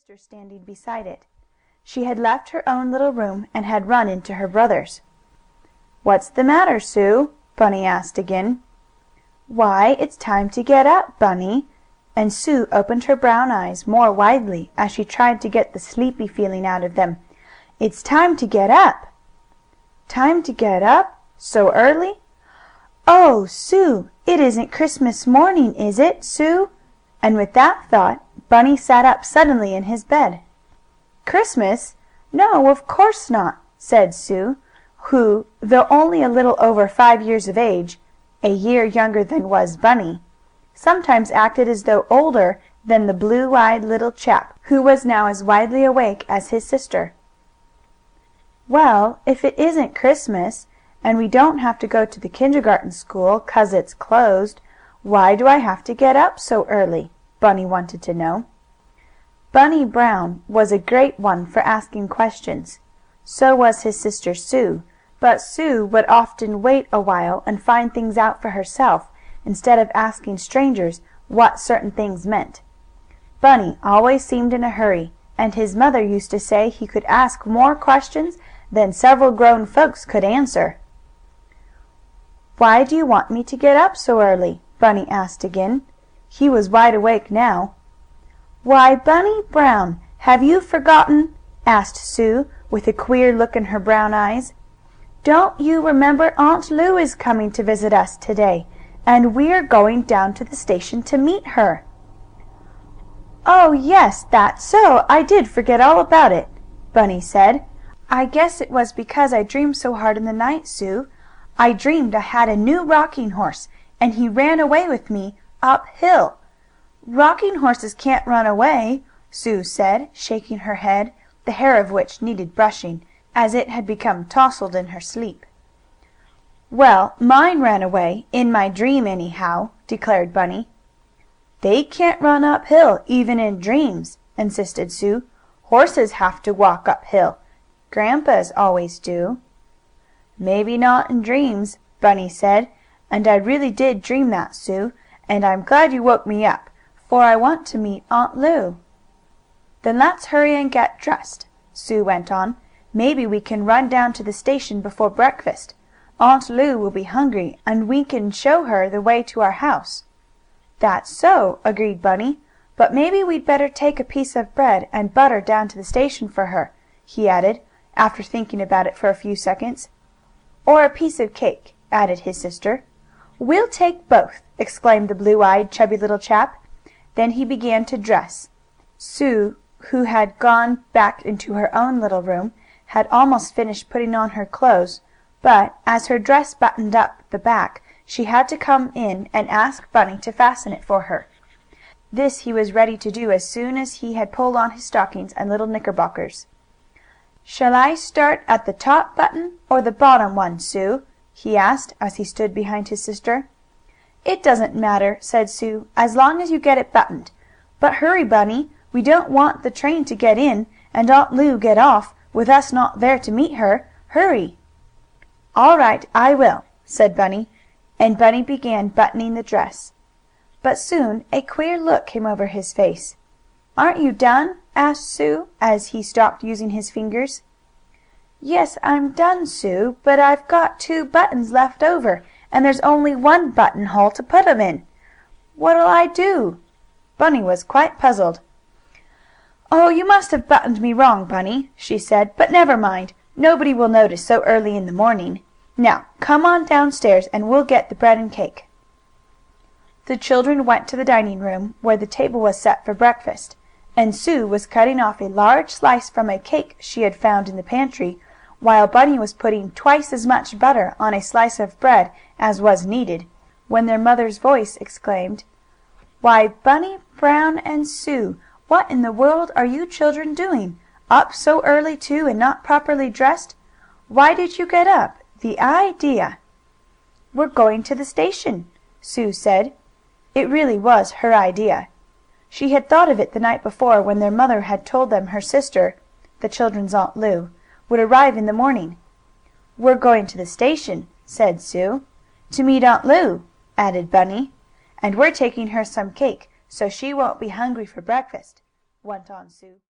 sister standing beside it. She had left her own little room and had run into her brother's. "What's the matter, Sue?" Bunny asked again. "Why, it's time to get up, Bunny," and Sue opened her brown eyes more widely as she tried to get the sleepy feeling out of them. "It's time to get up." "Time to get up? So early? Oh, Sue, it isn't Christmas morning, is it, Sue?" And with that thought Bunny sat up suddenly in his bed. "Christmas? No, of course not," said Sue, who, though only a little over 5 years of age, a year younger than was Bunny, sometimes acted as though older than the blue-eyed little chap, who was now as widely awake as his sister. "Well, if it isn't Christmas, and we don't have to go to the kindergarten school 'cause it's closed, why do I have to get up so early?" Bunny wanted to know. Bunny Brown was a great one for asking questions. So was his sister Sue, but Sue would often wait a while and find things out for herself, instead of asking strangers what certain things meant. Bunny always seemed in a hurry, and his mother used to say he could ask more questions than several grown folks could answer. "Why do you want me to get up so early?" Bunny asked again. He was wide awake now. "Why, Bunny Brown, have you forgotten?" asked Sue, with a queer look in her brown eyes. "Don't you remember Aunt Lu is coming to visit us today, and we're going down to the station to meet her?" "Oh, yes, that's so. I did forget all about it," Bunny said. "I guess it was because I dreamed so hard in the night, Sue. I dreamed I had a new rocking horse, and he ran away with me uphill." "Rocking horses can't run away," Sue said, shaking her head, the hair of which needed brushing, as it had become tousled in her sleep. "Well, mine ran away, in my dream, anyhow," declared Bunny. "They can't run uphill, even in dreams," insisted Sue. "Horses have to walk uphill. Grandpa's always do." "Maybe not in dreams," Bunny said, "and I really did dream that, Sue, and I'm glad you woke me up, for I want to meet Aunt Lu." "Then let's hurry and get dressed," Sue went on. "Maybe we can run down to the station before breakfast. Aunt Lu will be hungry, and we can show her the way to our house." "That's so," agreed Bunny. "But maybe we'd better take a piece of bread and butter down to the station for her," he added, after thinking about it for a few seconds. "Or a piece of cake," added his sister. "We'll take both!" exclaimed the blue-eyed, chubby little chap. Then he began to dress. Sue, who had gone back into her own little room, had almost finished putting on her clothes, but, as her dress buttoned up the back, she had to come in and ask Bunny to fasten it for her. This he was ready to do as soon as he had pulled on his stockings and little knickerbockers. "Shall I start at the top button, or the bottom one, Sue?" he asked, as he stood behind his sister. "It doesn't matter," said Sue, "as long as you get it buttoned. But hurry, Bunny. We don't want the train to get in, and Aunt Lu get off, with us not there to meet her. Hurry!" "All right, I will," said Bunny, and Bunny began buttoning the dress. But soon a queer look came over his face. "Aren't you done?" asked Sue, as he stopped using his fingers. "Yes, I'm done, Sue, but I've got 2 buttons left over, and there's only 1 buttonhole to put 'em in. What'll I do?" Bunny was quite puzzled. "Oh, you must have buttoned me wrong, Bunny," she said. "But never mind. Nobody will notice so early in the morning. Now come on downstairs and we'll get the bread and cake." The children went to the dining room, where the table was set for breakfast, and Sue was cutting off a large slice from a cake she had found in the pantry, while Bunny was putting twice as much butter on a slice of bread as was needed, when their mother's voice exclaimed: "Why, Bunny Brown and Sue! What in the world are you children doing? Up so early, too, and not properly dressed? Why did you get up? The idea!" "We're going to the station," Sue said. It really was her idea. She had thought of it the night before, when their mother had told them her sister, the children's Aunt Lu, would arrive in the morning. "We're going to the station," said Sue. "To meet Aunt Lu," added Bunny. "And we're taking her some cake, so she won't be hungry for breakfast," went on Sue.